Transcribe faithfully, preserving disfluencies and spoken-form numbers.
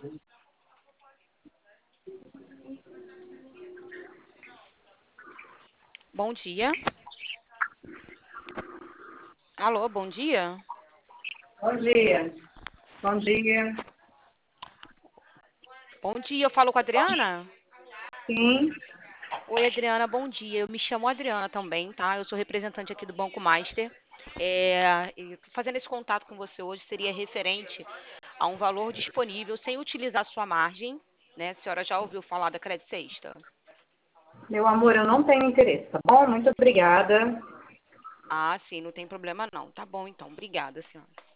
Bom dia. Alô, bom dia. Bom dia. Bom dia. Bom dia, eu falo com a Adriana? Sim, Oi, Adriana, bom dia. Eu me chamo Adriana também, tá? Eu sou representante aqui do Banco Master. É, e fazendo esse contato com você hoje seria referente a um valor disponível sem utilizar sua margem, né? A senhora já ouviu falar da Credit Sexta? meu amor, eu não tenho interesse, tá bom? Muito obrigada. Ah, sim, não tem problema não. Tá bom, então. Obrigada, senhora.